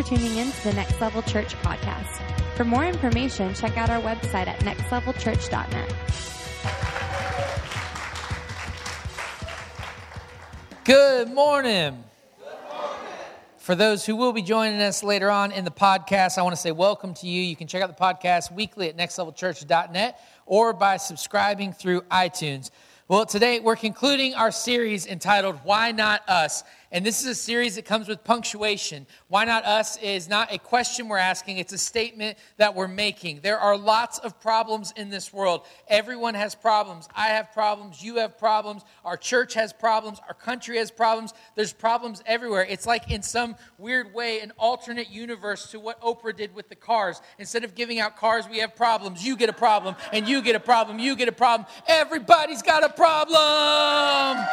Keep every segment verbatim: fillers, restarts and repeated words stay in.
tuning in to the Next Level Church podcast. For more information, check out our website at next level church dot net. Good morning. Good morning. For those who will be joining us later on in the podcast, I want to say welcome to you. You can check out the podcast weekly at next level church dot net or by subscribing through iTunes. Well, today we're concluding our series entitled, Why Not Us? And this is a series that comes with punctuation. Why not us is not a question we're asking, it's a statement that we're making. There are lots of problems in this world. Everyone has problems. I have problems. You have problems. Our church has problems. Our country has problems. There's problems everywhere. It's like in some weird way an alternate universe to what Oprah did with the cars. Instead of giving out cars, we have problems. You get a problem, and you get a problem. You get a problem. Everybody's got a problem.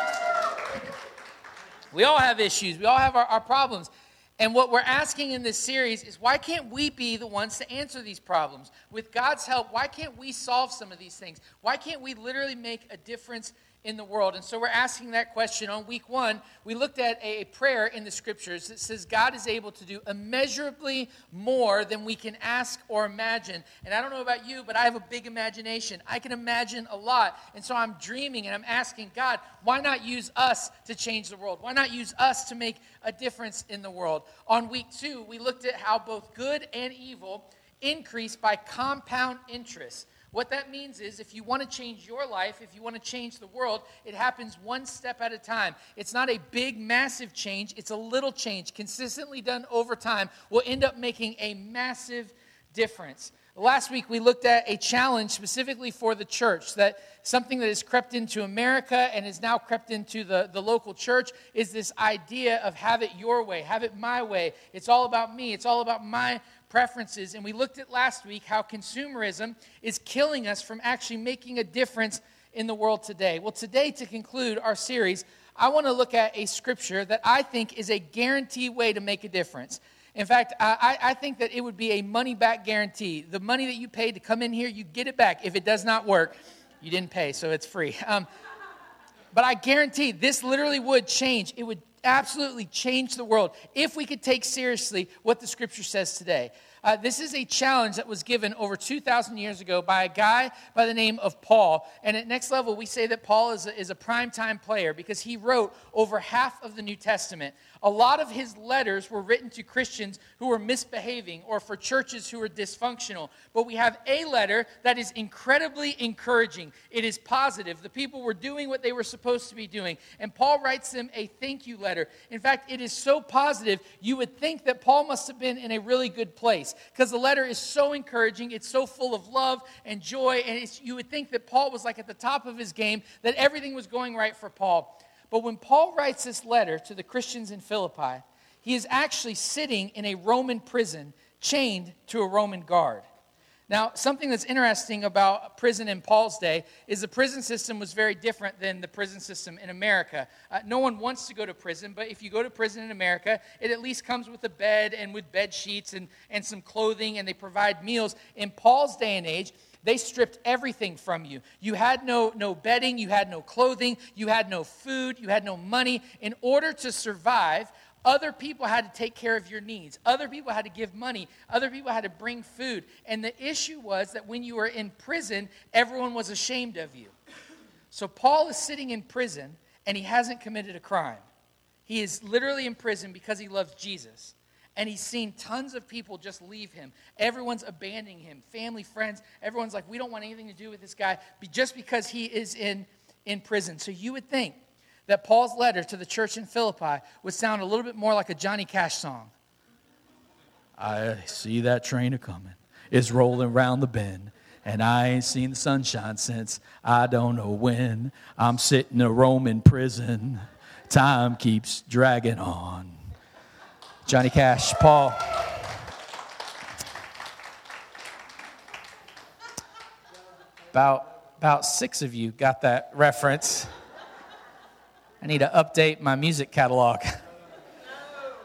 We all have issues. We all have our, our problems. And what we're asking in this series is, why can't we be the ones to answer these problems? With God's help, why can't we solve some of these things? Why can't we literally make a difference in the world? And so we're asking that question. On week one, we looked at a prayer in the scriptures that says God is able to do immeasurably more than we can ask or imagine. And I don't know about you, but I have a big imagination. I can imagine a lot. And so I'm dreaming and I'm asking God, why not use us to change the world? Why not use us to make a difference in the world? On week two, we looked at how both good and evil increase by compound interest. What that means is, if you want to change your life, if you want to change the world, it happens one step at a time. It's not a big, massive change. It's a little change, consistently done over time, will end up making a massive difference. Last week, we looked at a challenge specifically for the church, that something that has crept into America and has now crept into the, the local church is this idea of have it your way, have it my way. It's all about me. It's all about my preferences. And we looked at last week how consumerism is killing us from actually making a difference in the world today. Well, today, to conclude our series, I want to look at a scripture that I think is a guaranteed way to make a difference. In fact, I, I think that it would be a money-back guarantee. The money that you paid to come in here, you get it back. If it does not work, you didn't pay, so it's free. Um, but I guarantee this literally would change. It would absolutely change the world if we could take seriously what the scripture says today. Uh, this is a challenge that was given over two thousand years ago by a guy by the name of Paul. And at Next Level, we say that Paul is a, is a primetime player because he wrote over half of the New Testament. A lot of his letters were written to Christians who were misbehaving or for churches who were dysfunctional. But we have a letter that is incredibly encouraging. It is positive. The people were doing what they were supposed to be doing. And Paul writes them a thank you letter. In fact, it is so positive, you would think that Paul must have been in a really good place, because the letter is so encouraging. It's so full of love and joy. And it's, you would think that Paul was like at the top of his game, that everything was going right for Paul. But when Paul writes this letter to the Christians in Philippi, he is actually sitting in a Roman prison, chained to a Roman guard. Now, something that's interesting about prison in Paul's day is the prison system was very different than the prison system in America. Uh, no one wants to go to prison, but if you go to prison in America, it at least comes with a bed and with bed sheets and, and some clothing, and they provide meals. In Paul's day and age, they stripped everything from you. You had no, no bedding, you had no clothing, you had no food, you had no money. In order to survive, other people had to take care of your needs. Other people had to give money. Other people had to bring food. And the issue was that when you were in prison, everyone was ashamed of you. So Paul is sitting in prison, and he hasn't committed a crime. He is literally in prison because he loves Jesus. And he's seen tons of people just leave him. Everyone's abandoning him. Family, friends, everyone's like, we don't want anything to do with this guy just because he is in, in prison. So you would think that Paul's letter to the church in Philippi would sound a little bit more like a Johnny Cash song. I see that train a-coming. It's rolling round the bend. And I ain't seen the sunshine since I don't know when. I'm sitting in a Roman prison. Time keeps dragging on. Johnny Cash, Paul. About, about six of you got that reference. I need to update my music catalog.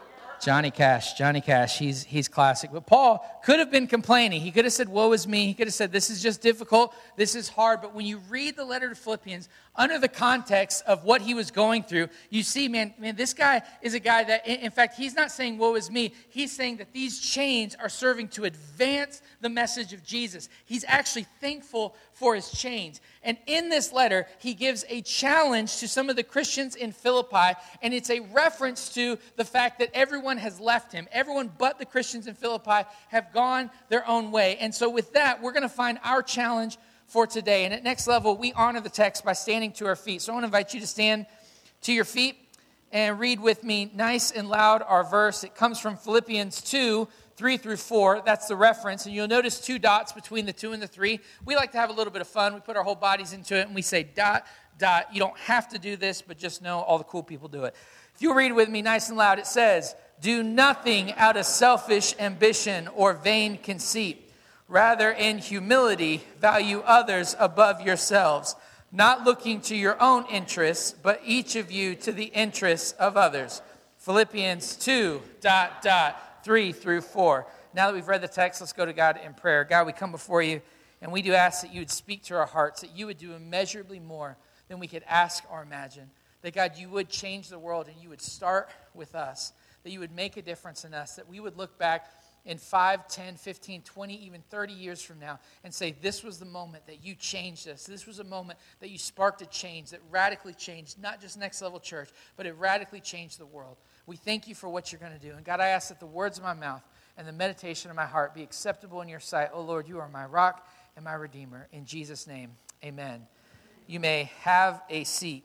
Johnny Cash, Johnny Cash, he's he's classic. But Paul could have been complaining. He could have said, woe is me. He could have said, this is just difficult. This is hard. But when you read the letter to Philippians, under the context of what he was going through, you see, man, man, this guy is a guy that, in fact, he's not saying, woe is me. He's saying that these chains are serving to advance the message of Jesus. He's actually thankful for his chains. And in this letter, he gives a challenge to some of the Christians in Philippi, and it's a reference to the fact that everyone has left him. Everyone but the Christians in Philippi have gone their own way. And so with that, we're going to find our challenge for today. And at Next Level, we honor the text by standing to our feet. So I want to invite you to stand to your feet and read with me nice and loud our verse. It comes from Philippians two, three through four. That's the reference. And you'll notice two dots between the two and the three. We like to have a little bit of fun. We put our whole bodies into it and we say dot, dot. You don't have to do this, but just know all the cool people do it. If you read with me nice and loud, it says, do nothing out of selfish ambition or vain conceit. Rather, in humility, value others above yourselves, not looking to your own interests, but each of you to the interests of others. Philippians two, dot, dot, three through four. Now that we've read the text, let's go to God in prayer. God, we come before you, and we do ask that you would speak to our hearts, that you would do immeasurably more than we could ask or imagine. That, God, you would change the world, and you would start with us, that you would make a difference in us, that we would look back in five, ten, fifteen, twenty, even thirty years from now and say, this was the moment that you changed us. This was a moment that you sparked a change that radically changed, not just Next Level Church, but it radically changed the world. We thank you for what you're going to do. And God, I ask that the words of my mouth and the meditation of my heart be acceptable in your sight. Oh Lord, you are my rock and my redeemer. In Jesus' name, amen. You may have a seat.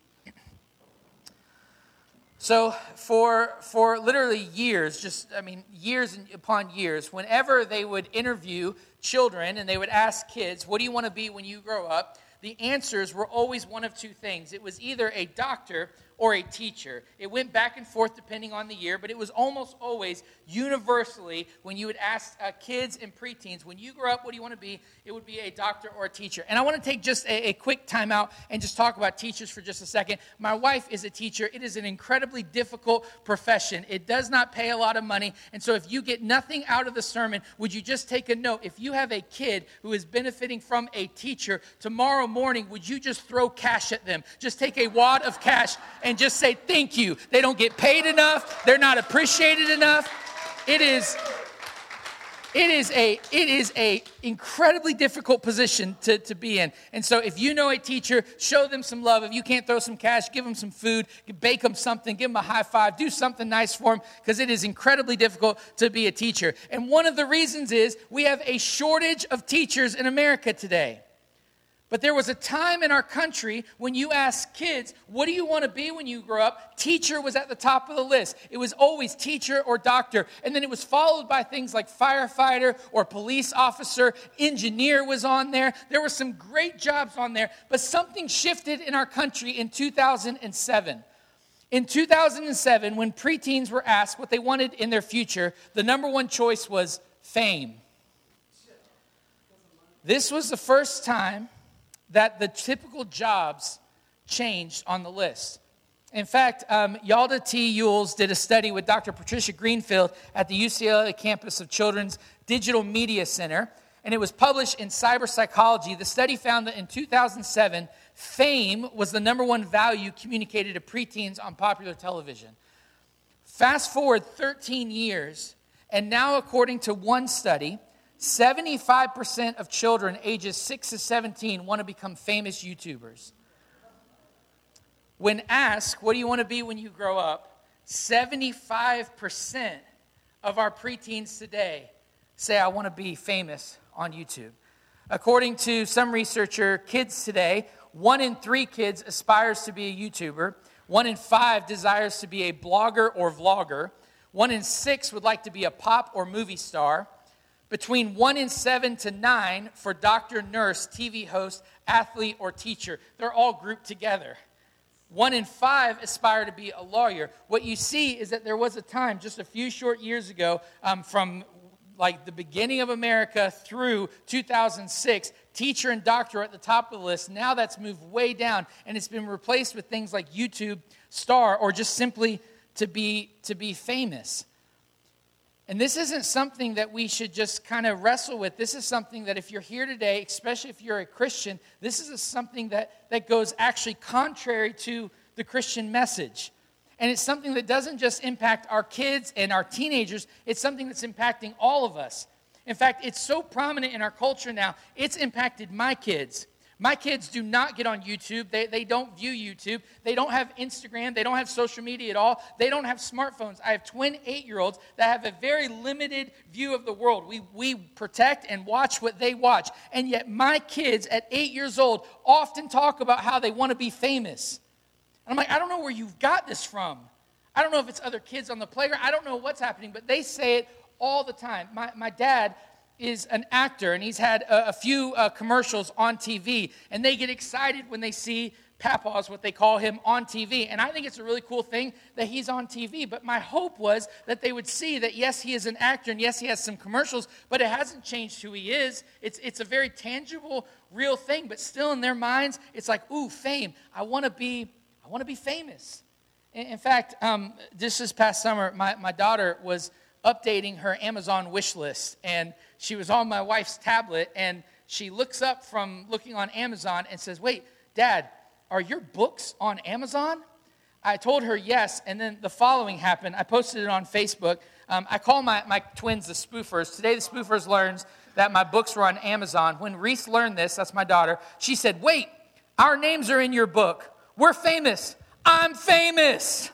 So for for literally years, just, I mean, years upon years, whenever they would interview children and they would ask kids, what do you want to be when you grow up? The answers were always one of two things. It was either a doctor or a teacher. It went back and forth depending on the year, but it was almost always universally when you would ask uh, kids and preteens, when you grow up, what do you want to be? It would be a doctor or a teacher. And I want to take just a, a quick time out and just talk about teachers for just a second. My wife is a teacher. It is an incredibly difficult profession. It does not pay a lot of money. And so if you get nothing out of the sermon, would you just take a note? If you have a kid who is benefiting from a teacher, tomorrow morning, would you just throw cash at them? Just take a wad of cash and just say thank you. They don't get paid enough. They're not appreciated enough. It is, it is a, it is a incredibly difficult position to, to be in. And so if you know a teacher, show them some love. If you can't throw some cash, give them some food, bake them something, give them a high five, do something nice for them, because it is incredibly difficult to be a teacher. And one of the reasons is we have a shortage of teachers in America today. But there was a time in our country when you asked kids, what do you want to be when you grow up? Teacher was at the top of the list. It was always teacher or doctor. And then it was followed by things like firefighter or police officer. Engineer was on there. There were some great jobs on there. But something shifted in our country in two thousand seven. In two thousand seven, when preteens were asked what they wanted in their future, the number one choice was fame. This was the first time that the typical jobs changed on the list. In fact, um, Yalda T. Yules did a study with Doctor Patricia Greenfield at the U C L A campus of Children's Digital Media Center, and it was published in Cyber Psychology. The study found that in two thousand seven, fame was the number one value communicated to preteens on popular television. Fast forward thirteen years, and now according to one study, seventy-five percent of children ages six to seventeen want to become famous YouTubers. When asked, what do you want to be when you grow up? seventy-five percent of our preteens today say, I want to be famous on YouTube. According to some researcher, kids today, one in three kids aspires to be a YouTuber. One in five desires to be a blogger or vlogger. One in six would like to be a pop or movie star. Between one in seven to nine for doctor, nurse, T V host, athlete, or teacher. They're all grouped together. One in five aspire to be a lawyer. What you see is that there was a time just a few short years ago, um, from like the beginning of America through two thousand six, teacher and doctor are at the top of the list. Now that's moved way down, and it's been replaced with things like YouTube star or just simply to be to be famous. And this isn't something that we should just kind of wrestle with. This is something that if you're here today, especially if you're a Christian, this is a, something that, that goes actually contrary to the Christian message. And it's something that doesn't just impact our kids and our teenagers, it's something that's impacting all of us. In fact, it's so prominent in our culture now, it's impacted my kids. My kids do not get on YouTube. They, they don't view YouTube. They don't have Instagram. They don't have social media at all. They don't have smartphones. I have twin eight-year-olds that have a very limited view of the world. We, we protect and watch what they watch. And yet my kids at eight years old often talk about how they want to be famous. And I'm like, I don't know where you've got this from. I don't know if it's other kids on the playground. I don't know what's happening, but they say it all the time. My, my dad is an actor, and he's had a, a few uh, commercials on T V, and they get excited when they see Papa, is what they call him, on T V. And I think it's a really cool thing that he's on T V, but my hope was that they would see that, yes, he is an actor, and yes, he has some commercials, but it hasn't changed who he is. It's, it's a very tangible, real thing, but still in their minds, it's like, ooh, fame. I want to be, I want to be famous. In, in fact, um, just this past summer, my, my daughter was updating her Amazon wish list, and she was on my wife's tablet, and she looks up from looking on Amazon and says, wait, Dad, are your books on Amazon? I told her yes, and then the following happened. I posted it on Facebook. Um, I call my, my twins the spoofers. Today the spoofers learns that my books were on Amazon. When Reese learned this, that's my daughter, she said, wait, our names are in your book. We're famous. I'm famous.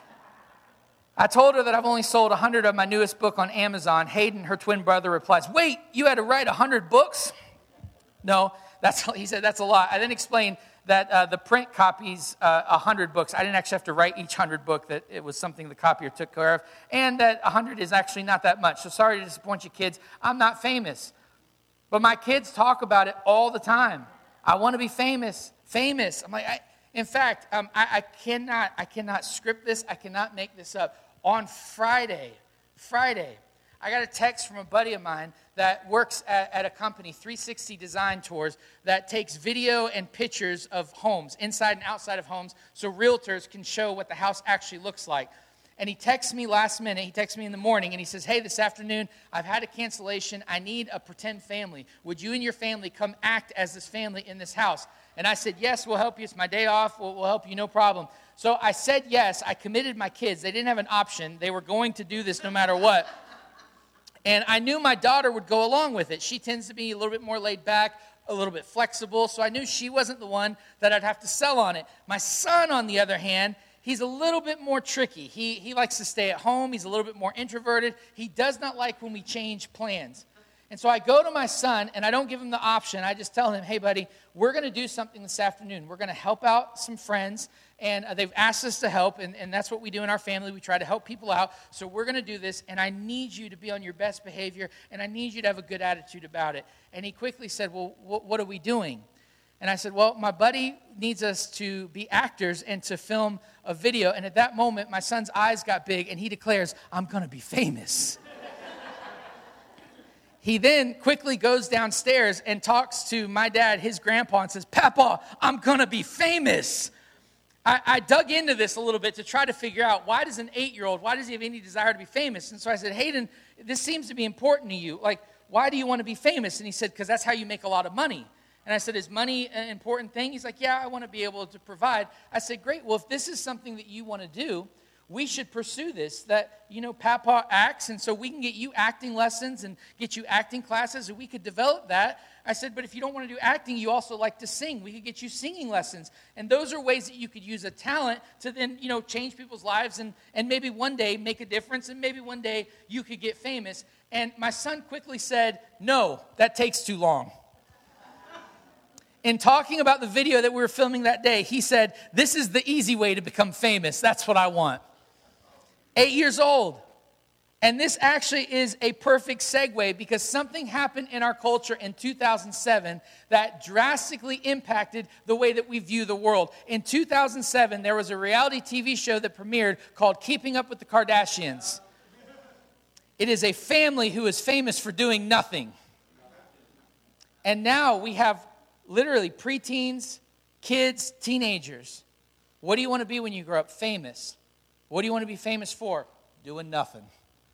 I told her that I've only sold one hundred of my newest book on Amazon. Hayden, her twin brother, replies, wait, you had to write one hundred books? No, that's he said that's a lot. I then explained that uh, the print copies uh, one hundred books. I didn't actually have to write each one hundred book, that it was something the copier took care of, and that one hundred is actually not that much. So sorry to disappoint you kids. I'm not famous. But my kids talk about it all the time. I want to be famous, famous. I'm like, I, in fact, um, I, I cannot, I cannot script this. I cannot make this up. On Friday, Friday, I got a text from a buddy of mine that works at, at a company, three sixty Design Tours, that takes video and pictures of homes, inside and outside of homes, so realtors can show what the house actually looks like. And he texts me last minute. He texts me in the morning, and he says, hey, this afternoon, I've had a cancellation. I need a pretend family. Would you and your family come act as this family in this house? And I said, yes, we'll help you. It's my day off. We'll, we'll help you, no problem. So I said yes. I committed my kids. They didn't have an option. They were going to do this no matter what. And I knew my daughter would go along with it. She tends to be a little bit more laid back, a little bit flexible. So I knew she wasn't the one that I'd have to sell on it. My son, on the other hand, he's a little bit more tricky. He, he likes to stay at home. He's a little bit more introverted. He does not like when we change plans. And so I go to my son, and I don't give him the option. I just tell him, hey, buddy, we're going to do something this afternoon. We're going to help out some friends, and they've asked us to help, and, and that's what we do in our family. We try to help people out. So we're going to do this, and I need you to be on your best behavior, and I need you to have a good attitude about it. And he quickly said, well, wh- what are we doing? And I said, well, my buddy needs us to be actors and to film a video. And at that moment, my son's eyes got big, and he declares, I'm going to be famous. He then quickly goes downstairs and talks to my dad, his grandpa, and says, Papa, I'm going to be famous. I, I dug into this a little bit to try to figure out, why does an eight-year-old, why does he have any desire to be famous? And so I said, Hayden, this seems to be important to you. Like, why do you want to be famous? And he said, because that's how you make a lot of money. And I said, is money an important thing? He's like, yeah, I want to be able to provide. I said, great. Well, if this is something that you want to do, we should pursue this, that, you know, Papa acts, and so we can get you acting lessons and get you acting classes, and we could develop that. I said, but if you don't want to do acting, you also like to sing. We could get you singing lessons. And those are ways that you could use a talent to then, you know, change people's lives and, and maybe one day make a difference, and maybe one day you could get famous. And my son quickly said, no, that takes too long. In talking about the video that we were filming that day, he said, this is the easy way to become famous. That's what I want. Eight years old. And this actually is a perfect segue, because something happened in our culture in two thousand seven that drastically impacted the way that we view the world. In two thousand seven, there was a reality T V show that premiered called Keeping Up with the Kardashians. It is a family who is famous for doing nothing. And now we have literally preteens, kids, teenagers. What do you want to be when you grow up? Famous. What do you want to be famous for? Doing nothing.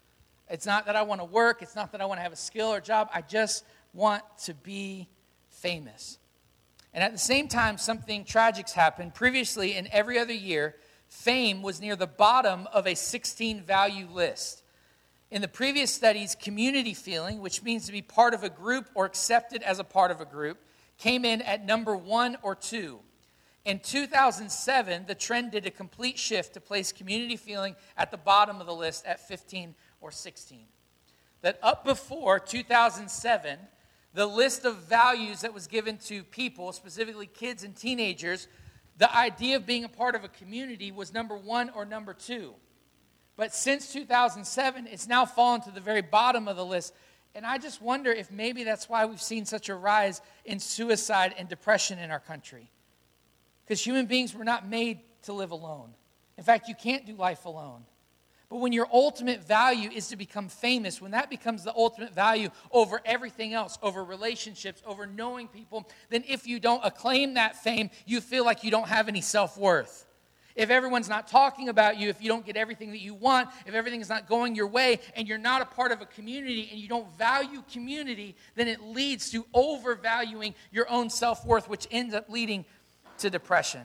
It's not that I want to work. It's not that I want to have a skill or job. I just want to be famous. And at the same time, something tragic's happened. Previously, in every other year, fame was near the bottom of a sixteen value list. In the previous studies, community feeling, which means to be part of a group or accepted as a part of a group, came in at number one or two. In two thousand seven, the trend did a complete shift to place community feeling at the bottom of the list at fifteen or sixteen. That up before two thousand seven, the list of values that was given to people, specifically kids and teenagers, the idea of being a part of a community was number one or number two. But since two thousand seven, it's now fallen to the very bottom of the list. And I just wonder if maybe that's why we've seen such a rise in suicide and depression in our country. Because human beings were not made to live alone. In fact, you can't do life alone. But when your ultimate value is to become famous, when that becomes the ultimate value over everything else, over relationships, over knowing people, then if you don't acclaim that fame, you feel like you don't have any self-worth. If everyone's not talking about you, if you don't get everything that you want, if everything is not going your way, and you're not a part of a community, and you don't value community, then it leads to overvaluing your own self-worth, which ends up leading to depression.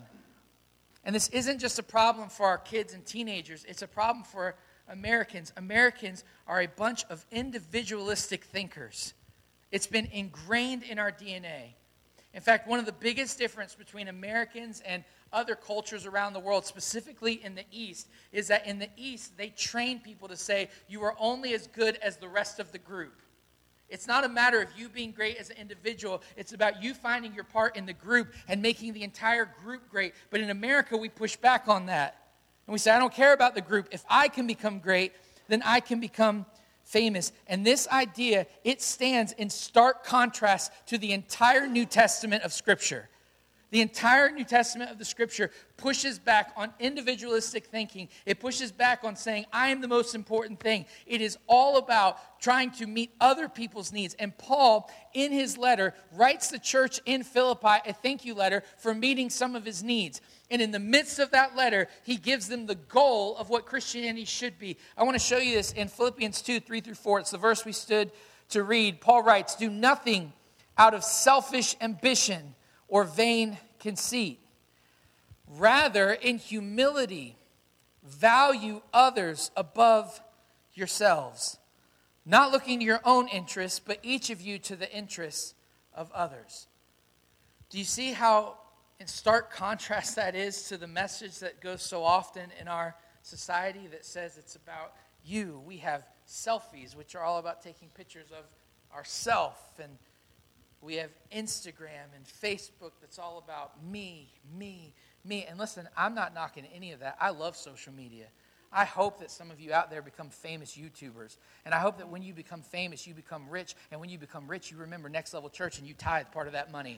And this isn't just a problem for our kids and teenagers. It's a problem for Americans. Americans are a bunch of individualistic thinkers. It's been ingrained in our D N A. In fact, one of the biggest differences between Americans and other cultures around the world, specifically in the East, is that in the East, they train people to say, you are only as good as the rest of the group. It's not a matter of you being great as an individual. It's about you finding your part in the group and making the entire group great. But in America, we push back on that. And we say, I don't care about the group. If I can become great, then I can become famous. And this idea, it stands in stark contrast to the entire New Testament of Scripture. The entire New Testament of the Scripture pushes back on individualistic thinking. It pushes back on saying, I am the most important thing. It is all about trying to meet other people's needs. And Paul, in his letter, writes the church in Philippi a thank you letter for meeting some of his needs. And in the midst of that letter, he gives them the goal of what Christianity should be. I want to show you this in Philippians two, three through four. It's the verse we stood to read. Paul writes, do nothing out of selfish ambition or vain conceit. Rather, in humility, value others above yourselves, not looking to your own interests, but each of you to the interests of others. Do you see how in stark contrast that is to the message that goes so often in our society that says it's about you? We have selfies, which are all about taking pictures of ourselves, and we have Instagram and Facebook that's all about me, me, me. And listen, I'm not knocking any of that. I love social media. I hope that some of you out there become famous YouTubers. And I hope that when you become famous, you become rich. And when you become rich, you remember Next Level Church and you tithe part of that money.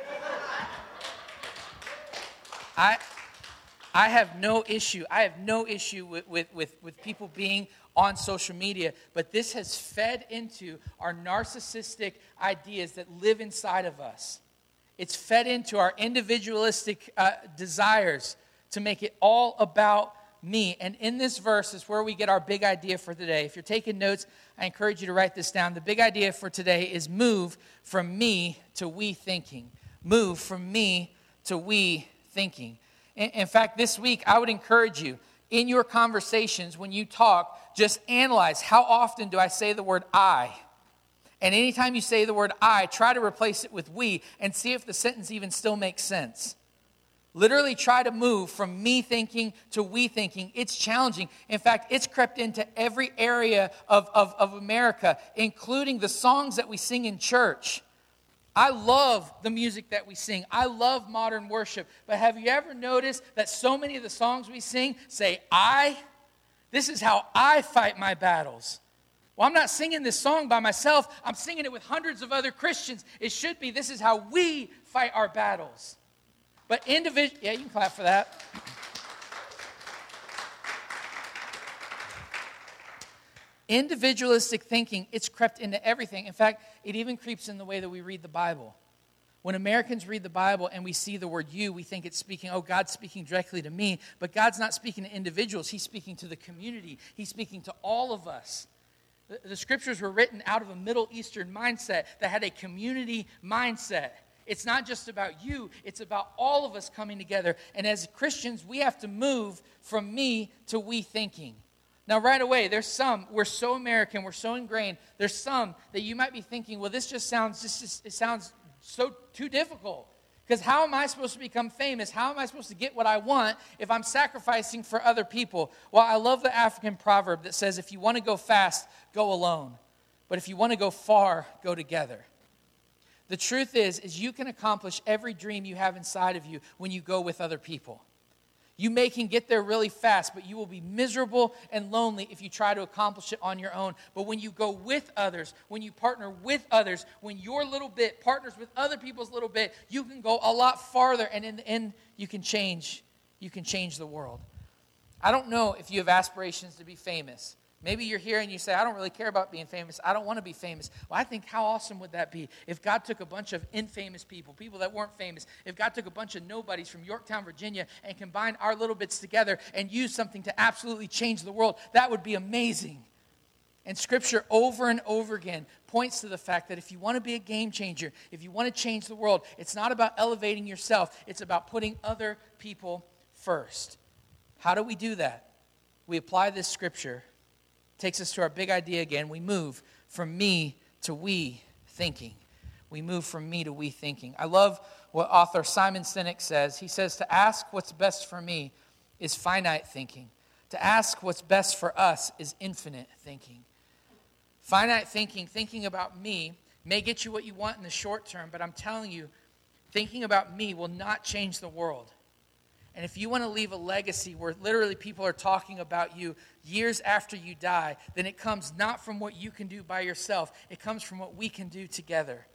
I I have no issue. I have no issue with, with, with, with people being on social media, but this has fed into our narcissistic ideas that live inside of us. It's fed into our individualistic uh, desires to make it all about me. And in this verse is where we get our big idea for today. If you're taking notes, I encourage you to write this down. The big idea for today is move from me to we thinking. Move from me to we thinking. In, in fact, this week, I would encourage you, in your conversations, when you talk, just analyze how often do I say the word I. And anytime you say the word I, try to replace it with we and see if the sentence even still makes sense. Literally try to move from me thinking to we thinking. It's challenging. In fact, it's crept into every area of, of, of America, including the songs that we sing in church. I love the music that we sing. I love modern worship. But have you ever noticed that so many of the songs we sing say, I? This is how I fight my battles. Well, I'm not singing this song by myself. I'm singing it with hundreds of other Christians. It should be, this is how we fight our battles. But individual, yeah, you can clap for that. Individualistic thinking, it's crept into everything. In fact, it even creeps in the way that we read the Bible. When Americans read the Bible and we see the word you, we think it's speaking, oh, God's speaking directly to me. But God's not speaking to individuals. He's speaking to the community. He's speaking to all of us. The, the scriptures were written out of a Middle Eastern mindset that had a community mindset. It's not just about you, it's about all of us coming together. And as Christians, we have to move from me to we thinking. Now, right away, there's some, we're so American, we're so ingrained, there's some that you might be thinking, well, this just sounds, this just, it sounds so too difficult. Because how am I supposed to become famous? How am I supposed to get what I want if I'm sacrificing for other people? Well, I love the African proverb that says, if you want to go fast, go alone. But if you want to go far, go together. The truth is, is you can accomplish every dream you have inside of you when you go with other people. You may can get there really fast, but you will be miserable and lonely if you try to accomplish it on your own. But when you go with others, when you partner with others, when your little bit partners with other people's little bit, you can go a lot farther, and in the end, you can change. You can change the world. I don't know if you have aspirations to be famous. Maybe you're here and you say, I don't really care about being famous. I don't want to be famous. Well, I think how awesome would that be if God took a bunch of infamous people, people that weren't famous, if God took a bunch of nobodies from Yorktown, Virginia, and combined our little bits together and used something to absolutely change the world. That would be amazing. And Scripture over and over again points to the fact that if you want to be a game changer, if you want to change the world, it's not about elevating yourself. It's about putting other people first. How do we do that? We apply this Scripture. Takes us to our big idea again. We move from me to we thinking. We move from me to we thinking. I love what author Simon Sinek says. He says, to ask what's best for me is finite thinking. To ask what's best for us is infinite thinking. Finite thinking, thinking about me, may get you what you want in the short term, but I'm telling you, thinking about me will not change the world. And if you want to leave a legacy where literally people are talking about you years after you die, then it comes not from what you can do by yourself. It comes from what we can do together.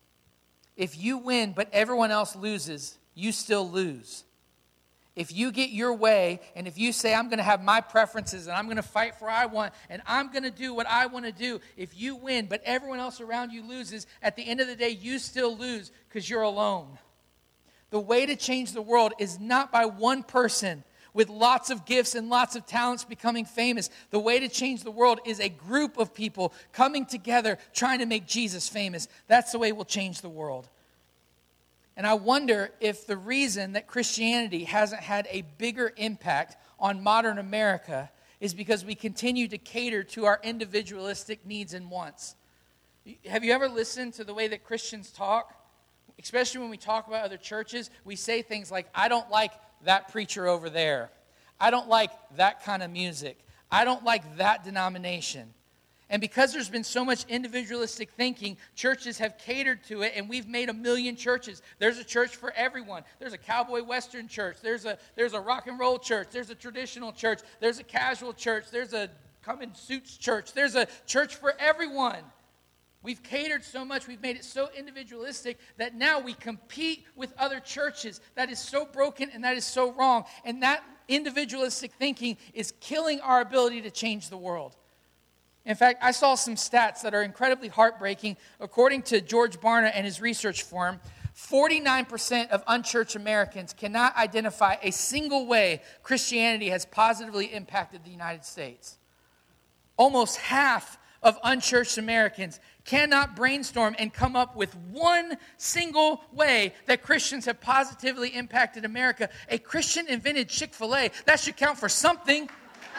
If you win but everyone else loses, you still lose. If you get your way and if you say, I'm going to have my preferences and I'm going to fight for what I want and I'm going to do what I want to do, if you win but everyone else around you loses, at the end of the day, you still lose because you're alone. The way to change the world is not by one person with lots of gifts and lots of talents becoming famous. The way to change the world is a group of people coming together trying to make Jesus famous. That's the way we'll change the world. And I wonder if the reason that Christianity hasn't had a bigger impact on modern America is because we continue to cater to our individualistic needs and wants. Have you ever listened to the way that Christians talk? Especially when we talk about other churches, we say things like, I don't like that preacher over there. I don't like that kind of music. I don't like that denomination. And because there's been so much individualistic thinking, churches have catered to it, and we've made a million churches. There's a church for everyone. There's a cowboy western church. There's a, there's a rock and roll church. There's a traditional church. There's a casual church. There's a come in suits church. There's a church for everyone. We've catered so much, we've made it so individualistic that now we compete with other churches. That is so broken and that is so wrong. And that individualistic thinking is killing our ability to change the world. In fact, I saw some stats that are incredibly heartbreaking. According to George Barna and his research firm, forty-nine percent of unchurched Americans cannot identify a single way Christianity has positively impacted the United States. Almost half of unchurched Americans cannot brainstorm and come up with one single way that Christians have positively impacted America. A Christian invented Chick-fil-A. That should count for something.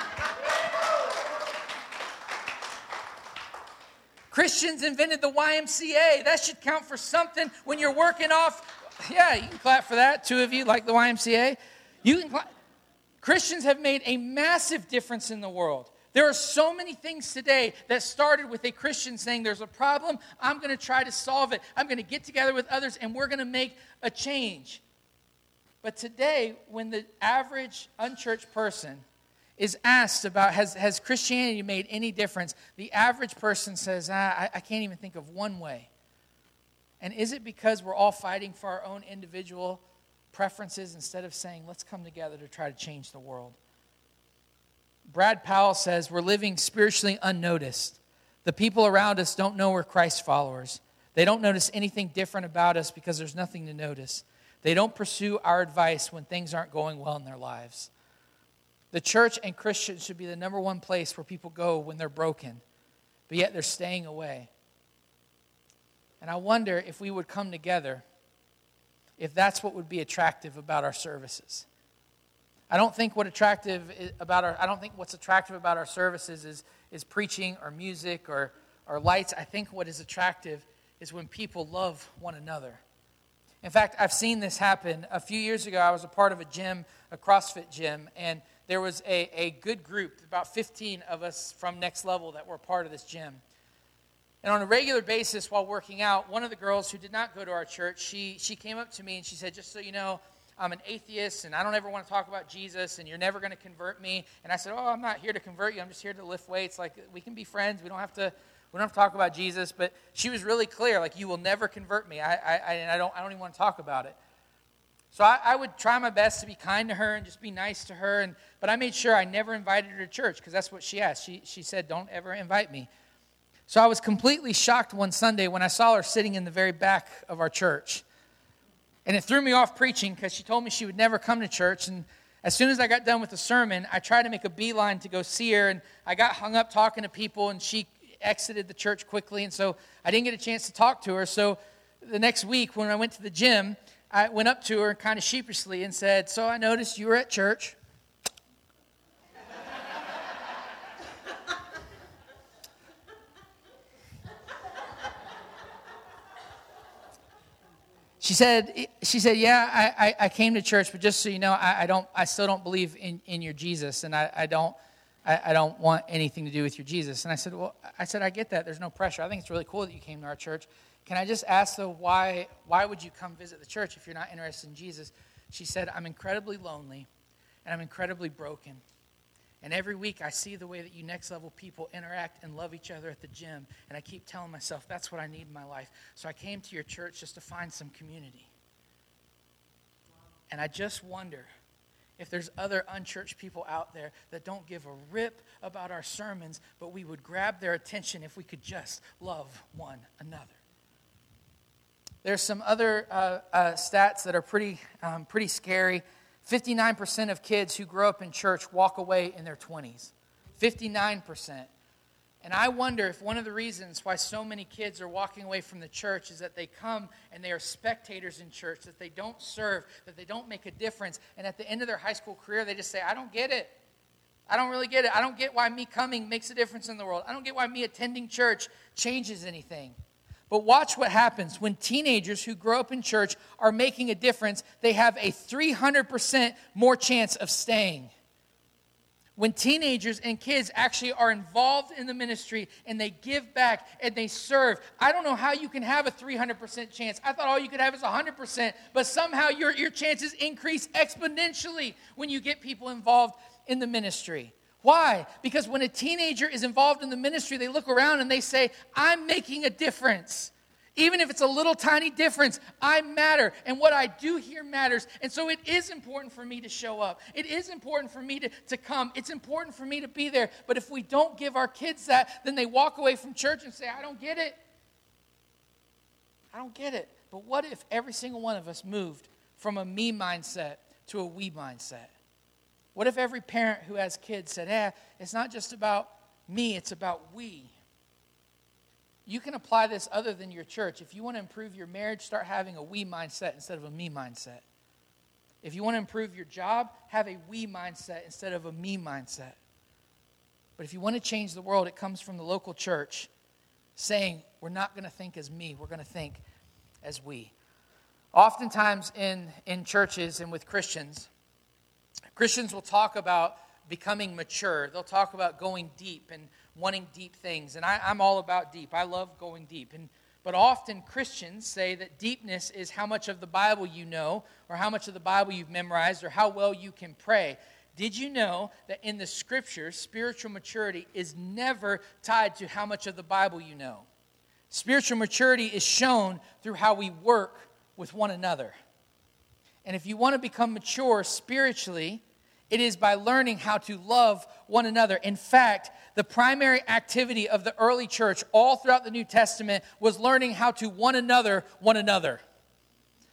Christians invented the Y M C A. That should count for something when you're working off. Yeah, you can clap for that. Two of you like the Y M C A. You can clap. Christians have made a massive difference in the world. There are so many things today that started with a Christian saying, there's a problem, I'm going to try to solve it. I'm going to get together with others, and we're going to make a change. But today, when the average unchurched person is asked about, has, has Christianity made any difference, the average person says, ah, I, I can't even think of one way. And is it because we're all fighting for our own individual preferences instead of saying, let's come together to try to change the world? Brad Powell says, we're living spiritually unnoticed. The people around us don't know we're Christ followers. They don't notice anything different about us because there's nothing to notice. They don't pursue our advice when things aren't going well in their lives. The church and Christians should be the number one place where people go when they're broken. but yet they're staying away. And I wonder if we would come together, if that's what would be attractive about our services. I don't think what attractive about our I don't think what's attractive about our services is, is preaching or music or, or lights. I think what is attractive is when people love one another. In fact, I've seen this happen. A few years ago, I was a part of a gym, a CrossFit gym, and there was a, a good group, about fifteen of us from Next Level that were part of this gym. And on a regular basis while working out, one of the girls who did not go to our church, she she came up to me and she said, just so you know, I'm an atheist and I don't ever want to talk about Jesus and you're never going to convert me. And I said, oh, I'm not here to convert you. I'm just here to lift weights. Like, we can be friends. We don't have to we don't have to talk about Jesus. But she was really clear, like, you will never convert me. I I, I, I don't I don't even want to talk about it. So I, I would try my best to be kind to her and just be nice to her. And but I made sure I never invited her to church because that's what she asked. She She said, don't ever invite me. So I was completely shocked one Sunday when I saw her sitting in the very back of our church. And it threw me off preaching because she told me she would never come to church. And as soon as I got done with the sermon, I tried to make a beeline to go see her. And I got hung up talking to people, and she exited the church quickly. And so I didn't get a chance to talk to her. So the next week when I went to the gym, I went up to her kind of sheepishly and said, so I noticed you were at church. She said, "She said, yeah, I, I came to church, but just so you know, I, I don't, I still don't believe in, in your Jesus, and I, I don't, I, I don't want anything to do with your Jesus." And I said, "Well, I said I get that. There's no pressure. I think it's really cool that you came to our church. Can I just ask though, why, why would you come visit the church if you're not interested in Jesus?" She said, "I'm incredibly lonely, and I'm incredibly broken. And every week I see the way that you Next Level people interact and love each other at the gym. And I keep telling myself, that's what I need in my life. So I came to your church just to find some community. And I just wonder if there's other unchurched people out there that don't give a rip about our sermons, but we would grab their attention if we could just love one another." There's some other uh, uh, stats that are pretty, um, pretty scary. fifty-nine percent of kids who grow up in church walk away in their twenties. fifty-nine percent. And I wonder if one of the reasons why so many kids are walking away from the church is that they come and they are spectators in church, that they don't serve, that they don't make a difference. And at the end of their high school career, they just say, I don't get it. I don't really get it. I don't get why me coming makes a difference in the world. I don't get why me attending church changes anything. But watch what happens when teenagers who grow up in church are making a difference. They have a three hundred percent more chance of staying. When teenagers and kids actually are involved in the ministry and they give back and they serve, I don't know how you can have a three hundred percent chance. I thought all you could have is one hundred percent, but somehow your, your chances increase exponentially when you get people involved in the ministry. Why? Because when a teenager is involved in the ministry, they look around and they say, I'm making a difference. Even if it's a little tiny difference, I matter. And what I do here matters. And so it is important for me to show up. It is important for me to, to come. It's important for me to be there. But if we don't give our kids that, then they walk away from church and say, I don't get it. I don't get it. But what if every single one of us moved from a me mindset to a we mindset? What if every parent who has kids said, eh, it's not just about me, it's about we. You can apply this other than your church. If you want to improve your marriage, start having a we mindset instead of a me mindset. If you want to improve your job, have a we mindset instead of a me mindset. But if you want to change the world, it comes from the local church saying, we're not going to think as me, we're going to think as we. Oftentimes in, in churches and with Christians, Christians will talk about becoming mature. They'll talk about going deep and wanting deep things. And I, I'm all about deep. I love going deep. And But often Christians say that deepness is how much of the Bible you know, or how much of the Bible you've memorized, or how well you can pray. Did you know that in the Scriptures, spiritual maturity is never tied to how much of the Bible you know? Spiritual maturity is shown through how we work with one another. And if you want to become mature spiritually, it is by learning how to love one another. In fact, the primary activity of the early church all throughout the New Testament was learning how to one another one another.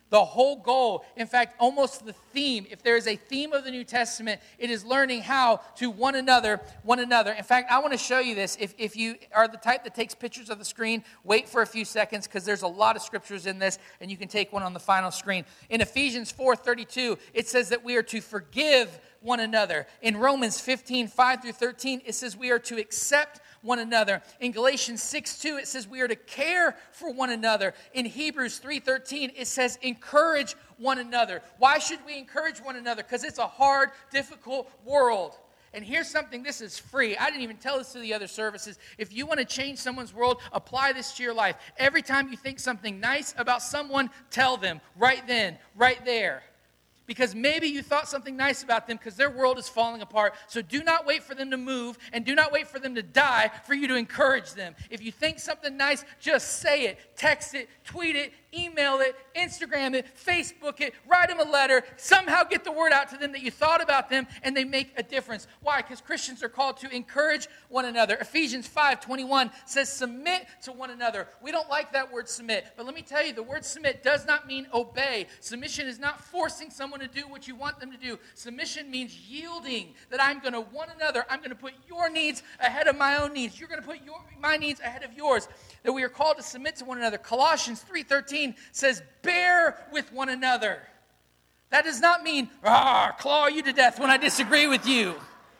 The whole goal, in fact, almost the theme, if there is a theme of the New Testament, it is learning how to one another, one another. In fact, I want to show you this. If, if you are the type that takes pictures of the screen, wait for a few seconds because there's a lot of scriptures in this, and you can take one on the final screen. In Ephesians four thirty-two, it says that we are to forgive one another. In Romans fifteen, five through thirteen, it says we are to accept one another. In Galatians six two, it says we are to care for one another. In Hebrews three thirteen, it says encourage one another. Why should we encourage one another? Because it's a hard, difficult world. And here's something, this is free. I didn't even tell this to the other services. If you want to change someone's world, apply this to your life. Every time you think something nice about someone, tell them right then, right there. Because maybe you thought something nice about them because their world is falling apart. So do not wait for them to move and do not wait for them to die for you to encourage them. If you think something nice, just say it, text it, tweet it, email it, Instagram it, Facebook it, write them a letter, somehow get the word out to them that you thought about them and they make a difference. Why? Because Christians are called to encourage one another. Ephesians five twenty-one says submit to one another. We don't like that word submit, but let me tell you, the word submit does not mean obey. Submission is not forcing someone to do what you want them to do. Submission means yielding, that I'm going to one another, I'm going to put your needs ahead of my own needs. You're going to put your, my needs ahead of yours. That we are called to submit to one another. Colossians three thirteen says, bear with one another. That does not mean, ah, claw you to death when I disagree with you.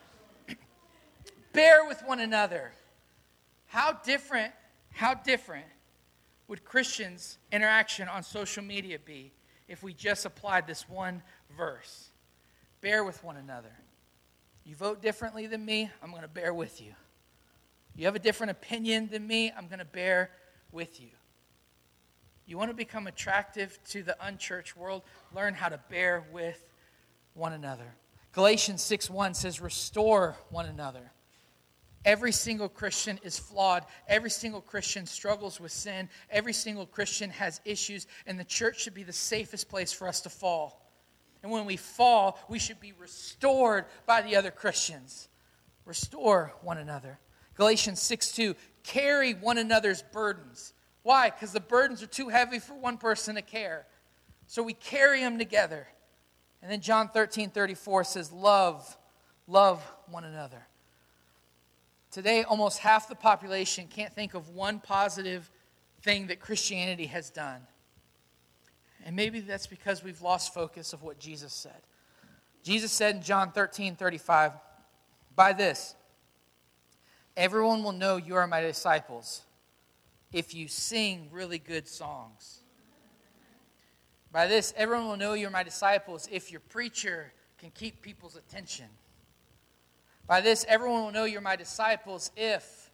Bear with one another. How different, how different would Christians' interaction on social media be if we just applied this one verse? Bear with one another. You vote differently than me, I'm going to bear with you. You have a different opinion than me, I'm going to bear with you. You want to become attractive to the unchurched world? Learn how to bear with one another. Galatians six one says, restore one another. Every single Christian is flawed. Every single Christian struggles with sin. Every single Christian has issues, and the church should be the safest place for us to fall. And when we fall, we should be restored by the other Christians. Restore one another. Galatians six two, carry one another's burdens. Why? Because the burdens are too heavy for one person to carry. So we carry them together. And then John thirteen thirty-four says, love, love one another. Today, almost half the population can't think of one positive thing that Christianity has done. And maybe that's because we've lost focus of what Jesus said. Jesus said in John thirteen thirty-five, by this, everyone will know you are my disciples if you sing really good songs. By this, everyone will know you're my disciples if your preacher can keep people's attention. By this, everyone will know you're my disciples if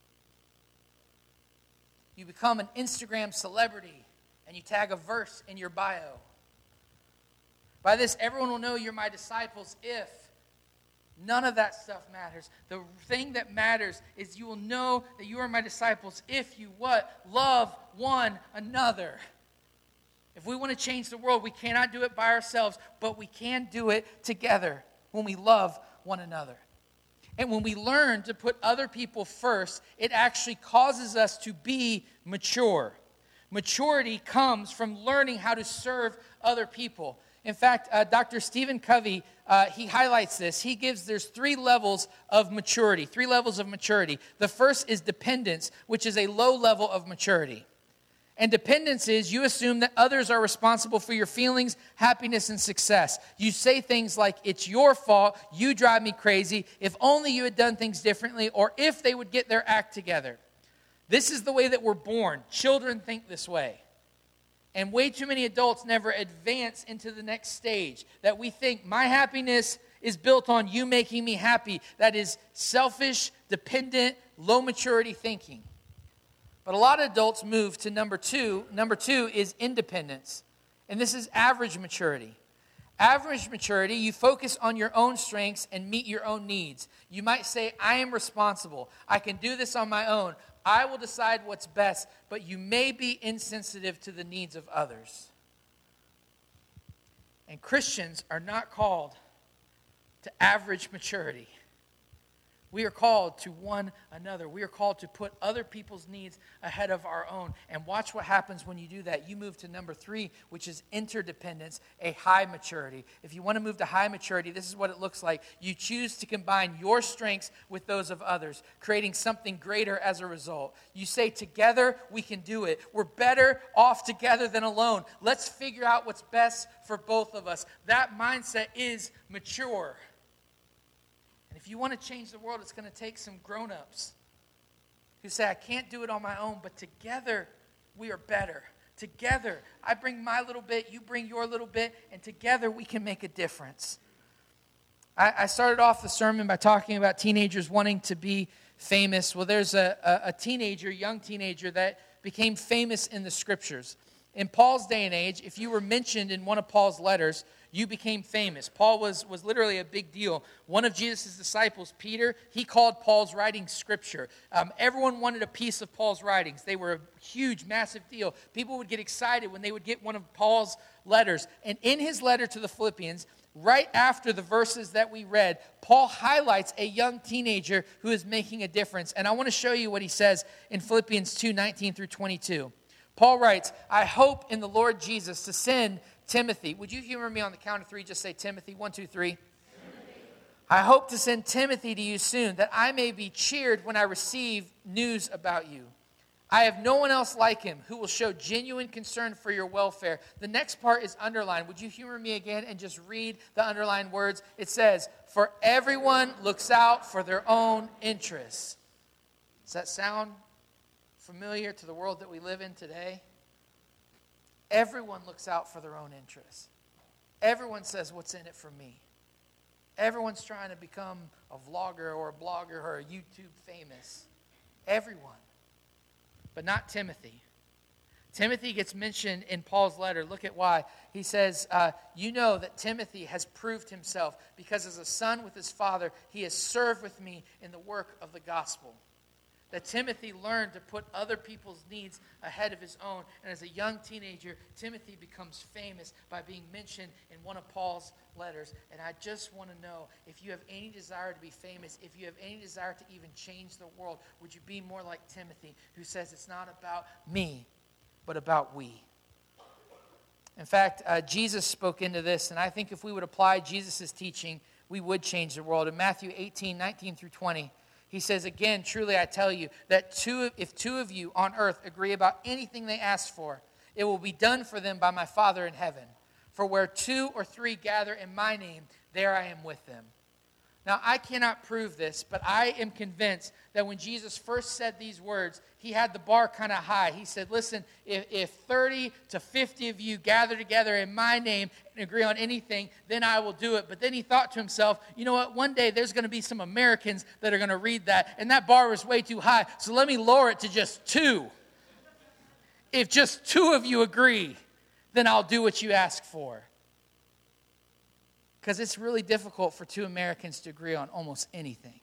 you become an Instagram celebrity and you tag a verse in your bio. By this, everyone will know you're my disciples if none of that stuff matters. The thing that matters is you will know that you are my disciples if you what? Love one another. If we want to change the world, we cannot do it by ourselves, but we can do it together when we love one another. And when we learn to put other people first, it actually causes us to be mature. Maturity comes from learning how to serve other people. In fact, uh, Doctor Stephen Covey, uh, he highlights this. He gives, there's three levels of maturity, three levels of maturity. The first is dependence, which is a low level of maturity. And dependence is you assume that others are responsible for your feelings, happiness, and success. You say things like, it's your fault, you drive me crazy, if only you had done things differently, or if they would get their act together. This is the way that we're born. Children think this way. And way too many adults never advance into the next stage. That we think my happiness is built on you making me happy. That is selfish, dependent, low maturity thinking. But a lot of adults move to number two. Number two is independence. And this is average maturity. Average maturity, you focus on your own strengths and meet your own needs. You might say, I am responsible. I can do this on my own. I will decide what's best, but you may be insensitive to the needs of others. And Christians are not called to average maturity. We are called to one another. We are called to put other people's needs ahead of our own. And watch what happens when you do that. You move to number three, which is interdependence, a high maturity. If you want to move to high maturity, this is what it looks like. You choose to combine your strengths with those of others, creating something greater as a result. You say, together we can do it. We're better off together than alone. Let's figure out what's best for both of us. That mindset is mature. And if you want to change the world, it's going to take some grown-ups who say, I can't do it on my own, but together we are better. Together, I bring my little bit, you bring your little bit, and together we can make a difference. I, I started off the sermon by talking about teenagers wanting to be famous. Well, there's a, a, a teenager, young teenager, that became famous in the Scriptures. In Paul's day and age, if you were mentioned in one of Paul's letters, you became famous. Paul was, was literally a big deal. One of Jesus' disciples, Peter, he called Paul's writings Scripture. Um, everyone wanted a piece of Paul's writings. They were a huge, massive deal. People would get excited when they would get one of Paul's letters. And in his letter to the Philippians, right after the verses that we read, Paul highlights a young teenager who is making a difference. And I want to show you what he says in Philippians two, nineteen through twenty-two. Paul writes, I hope in the Lord Jesus to send Timothy. Would you humor me on the count of three? Just say Timothy. One, two, three. Timothy. I hope to send Timothy to you soon, that I may be cheered when I receive news about you. I have no one else like him who will show genuine concern for your welfare. The next part is underlined. Would you humor me again and just read the underlined words? It says, for everyone looks out for their own interests. Does that sound familiar to the world that we live in today? Everyone looks out for their own interests. Everyone says, what's in it for me? Everyone's trying to become a vlogger or a blogger or a YouTube famous. Everyone. But not Timothy. Timothy gets mentioned in Paul's letter. Look at why. He says, uh, you know that Timothy has proved himself because as a son with his father, he has served with me in the work of the gospel. That Timothy learned to put other people's needs ahead of his own. And as a young teenager, Timothy becomes famous by being mentioned in one of Paul's letters. And I just want to know, if you have any desire to be famous, if you have any desire to even change the world, would you be more like Timothy, who says it's not about me, but about we? In fact, uh, Jesus spoke into this, and I think if we would apply Jesus' teaching, we would change the world. In Matthew eighteen, nineteen through twenty, he says, again, truly I tell you, that two, if two of you on earth agree about anything they ask for, it will be done for them by my Father in heaven. For where two or three gather in my name, there I am with them. Now, I cannot prove this, but I am convinced that when Jesus first said these words, he had the bar kind of high. He said, listen, if, if thirty to fifty of you gather together in my name and agree on anything, then I will do it. But then he thought to himself, you know what, one day there's going to be some Americans that are going to read that, and that bar was way too high, so let me lower it to just two. If just two of you agree, then I'll do what you ask for. Because it's really difficult for two Americans to agree on almost anything.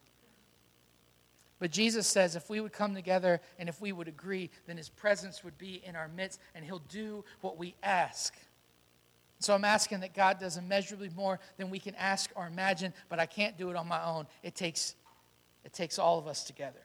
But Jesus says if we would come together and if we would agree, then his presence would be in our midst and he'll do what we ask. So I'm asking that God does immeasurably more than we can ask or imagine, but I can't do it on my own. It takes, it takes all of us together.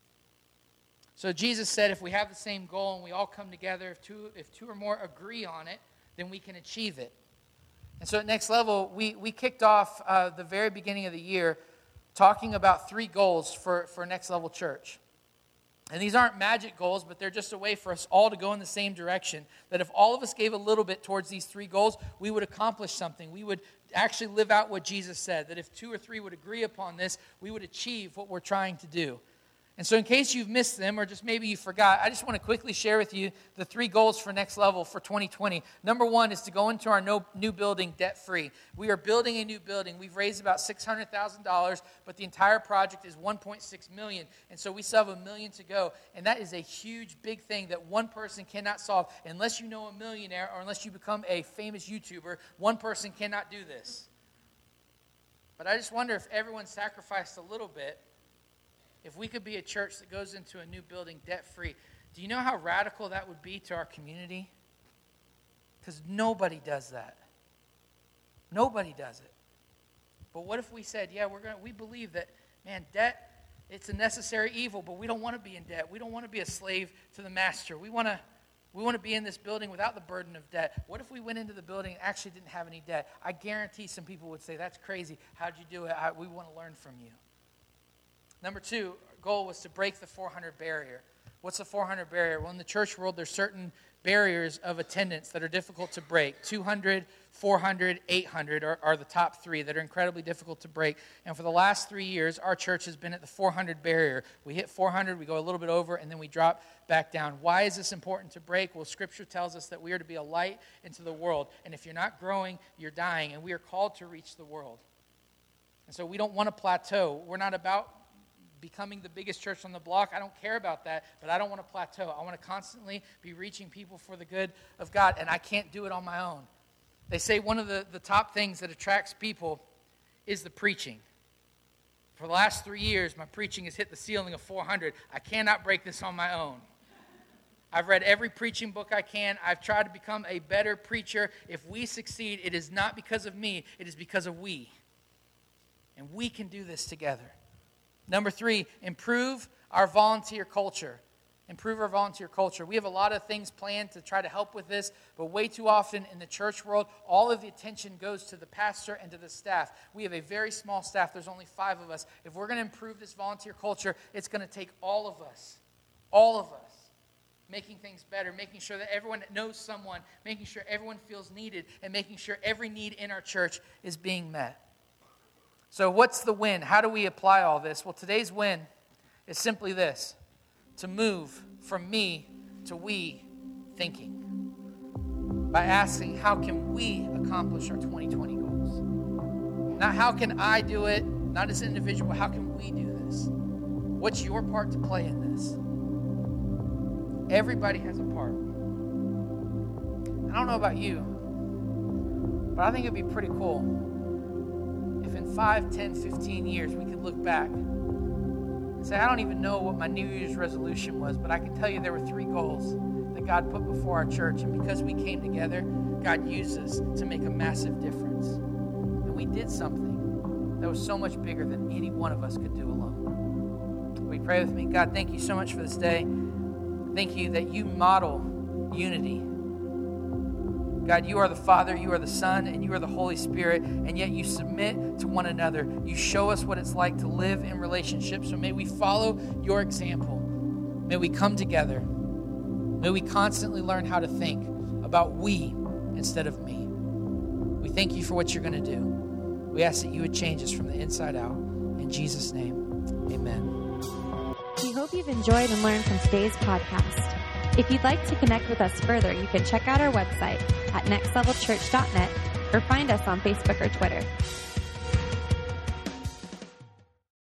So Jesus said if we have the same goal and we all come together, if two, if two or more agree on it, then we can achieve it. And so at Next Level, we, we kicked off uh, the very beginning of the year talking about three goals for, for Next Level Church. And these aren't magic goals, but they're just a way for us all to go in the same direction. That if all of us gave a little bit towards these three goals, we would accomplish something. We would actually live out what Jesus said. That if two or three would agree upon this, we would achieve what we're trying to do. And so in case you've missed them, or just maybe you forgot, I just want to quickly share with you the three goals for Next Level for twenty twenty. Number one is to go into our no, new building debt-free. We are building a new building. We've raised about six hundred thousand dollars, but the entire project is one point six million dollars. And so we still have a million to go. And that is a huge, big thing that one person cannot solve. Unless you know a millionaire or unless you become a famous YouTuber, one person cannot do this. But I just wonder if everyone sacrificed a little bit, if we could be a church that goes into a new building debt-free. Do you know how radical that would be to our community? Because nobody does that. Nobody does it. But what if we said, yeah, we're going we believe that, man, debt It's a necessary evil, but we don't want to be in debt. We don't want to be a slave to the master. We want to we want to be in this building without the burden of debt. What if we went into the building and actually didn't have any debt? I guarantee some people would say, that's crazy. How'd you do it? I, we want to learn from you. Number two, our goal was to break the four hundred barrier. What's the four hundred barrier? Well, in the church world, there's certain barriers of attendance that are difficult to break. two hundred, four hundred, eight hundred are, are the top three that are incredibly difficult to break. And for the last three years, our church has been at the four hundred barrier. We hit four hundred, we go a little bit over, and then we drop back down. Why is this important to break? Well, Scripture tells us that we are to be a light into the world. And if you're not growing, you're dying. And we are called to reach the world. And so we don't want to plateau. We're not about becoming the biggest church on the block. I don't care about that, but I don't want to plateau. I want to constantly be reaching people for the good of God, and I can't do it on my own. They say one of the, the top things that attracts people is the preaching. For the last three years, my preaching has hit the ceiling of four hundred. I cannot break this on my own. I've read every preaching book I can. I've tried to become a better preacher. If we succeed, it is not because of me. It is because of we. And we can do this together. Number three, improve our volunteer culture. Improve our volunteer culture. We have a lot of things planned to try to help with this, but way too often in the church world, all of the attention goes to the pastor and to the staff. We have a very small staff. There's only five of us. If we're going to improve this volunteer culture, it's going to take all of us, all of us, making things better, making sure that everyone knows someone, making sure everyone feels needed, and making sure every need in our church is being met. So what's the win? How do we apply all this? Well, today's win is simply this: to move from me to we thinking. By asking, how can we accomplish our twenty twenty goals? Not how can I do it, not as an individual, but how can we do this? What's your part to play in this? Everybody has a part. I don't know about you, but I think it'd be pretty cool if in five, ten, fifteen years we could look back and say, I don't even know what my New Year's resolution was, but I can tell you there were three goals that God put before our church, and because we came together, God used us to make a massive difference. And we did something that was so much bigger than any one of us could do alone. Will you pray with me? God, thank you so much for this day. Thank you that you model unity. God, you are the Father, you are the Son, and you are the Holy Spirit, and yet you submit to one another. You show us what it's like to live in relationship, so may we follow your example. May we come together. May we constantly learn how to think about we instead of me. We thank you for what you're going to do. We ask that you would change us from the inside out. In Jesus' name, amen. We hope you've enjoyed and learned from today's podcast. If you'd like to connect with us further, you can check out our website at next level church dot net or find us on Facebook or Twitter.